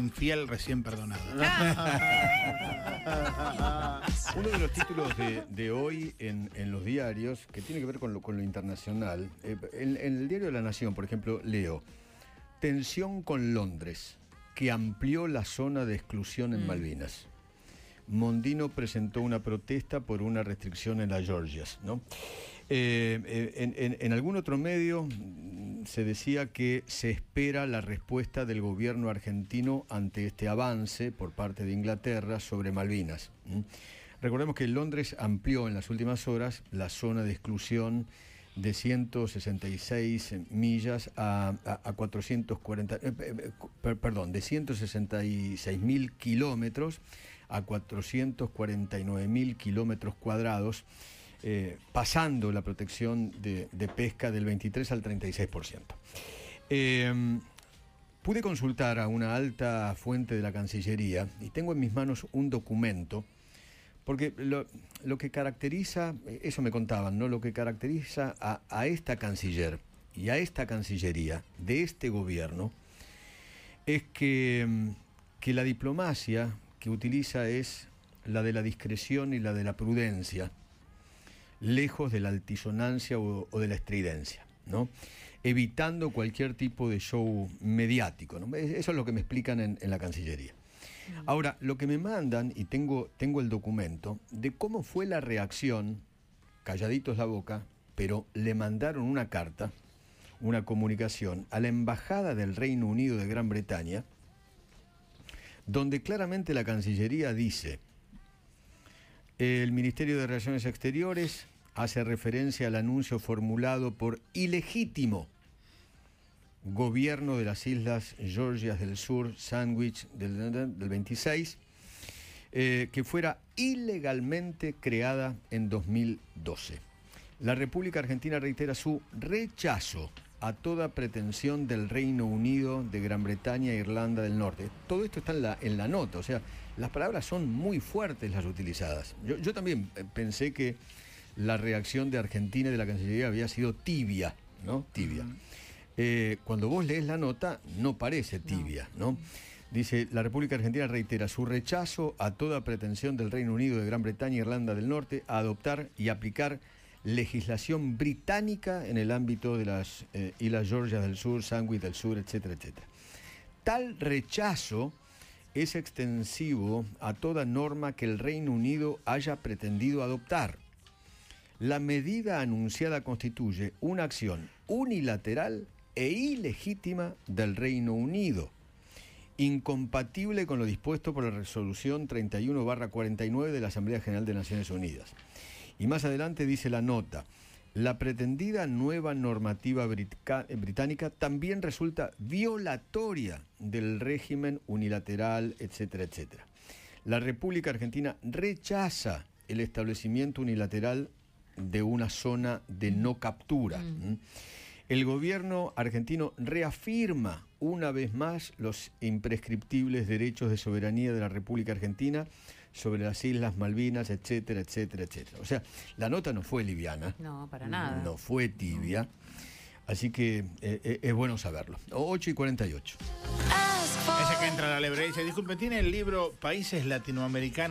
infiel recién perdonado. Uno de los títulos de hoy en los diarios, que tiene que ver con lo internacional, en el diario de La Nación, por ejemplo, leo: tensión con Londres, que amplió la zona de exclusión en Malvinas. Mondino presentó una protesta por una restricción en las Georgias, ¿no? En algún otro medio se decía que se espera la respuesta del gobierno argentino ante este avance por parte de Inglaterra sobre Malvinas. Recordemos que Londres amplió en las últimas horas la zona de exclusión de 166 millas a 440, de 166.000 kilómetros a 449.000 kilómetros cuadrados, pasando la protección de pesca del 23 al 36%. Pude consultar a una alta fuente de la Cancillería y tengo en mis manos un documento, porque lo que caracteriza, eso me contaban, ¿no? Lo que caracteriza a esta canciller y a esta Cancillería de este gobierno es que la diplomacia que utiliza es la de la discreción y la de la prudencia, lejos de la altisonancia o de la estridencia, ¿no? Evitando cualquier tipo de show mediático, ¿no? Eso es lo que me explican en la Cancillería. Ahora, lo que me mandan, y tengo el documento, de cómo fue la reacción, calladitos la boca, pero le mandaron una carta, una comunicación, a la Embajada del Reino Unido de Gran Bretaña, donde claramente la Cancillería dice: el Ministerio de Relaciones Exteriores hace referencia al anuncio formulado por ilegítimo gobierno de las Islas Georgias del Sur, Sandwich, del 26, que fuera ilegalmente creada en 2012. La República Argentina reitera su rechazo a toda pretensión del Reino Unido, de Gran Bretaña e Irlanda del Norte. Todo esto está en la nota, o sea, las palabras son muy fuertes las utilizadas. Yo también pensé que la reacción de Argentina y de la Cancillería había sido tibia, ¿no? Tibia. Cuando vos lees la nota, no parece tibia, ¿no? Dice: la República Argentina reitera su rechazo a toda pretensión del Reino Unido, de Gran Bretaña e Irlanda del Norte a adoptar y aplicar legislación británica en el ámbito de las Islas Georgias del Sur, Sandwich del Sur, etcétera, etcétera. Tal rechazo es extensivo a toda norma que el Reino Unido haya pretendido adoptar. La medida anunciada constituye una acción unilateral e ilegítima del Reino Unido, incompatible con lo dispuesto por la resolución 31/49 de la Asamblea General de Naciones Unidas. Y más adelante dice la nota: la pretendida nueva normativa británica también resulta violatoria del régimen unilateral, etcétera, etcétera. La República Argentina rechaza el establecimiento unilateral de una zona de no captura. El gobierno argentino reafirma una vez más los imprescriptibles derechos de soberanía de la República Argentina sobre las Islas Malvinas, etcétera, etcétera, etcétera. O sea, la nota no fue liviana. No, para nada. No fue tibia. Así que es bueno saberlo. 8:48. Ese que entra a la librería y dice: disculpe, ¿tiene el libro Países Latinoamericanos?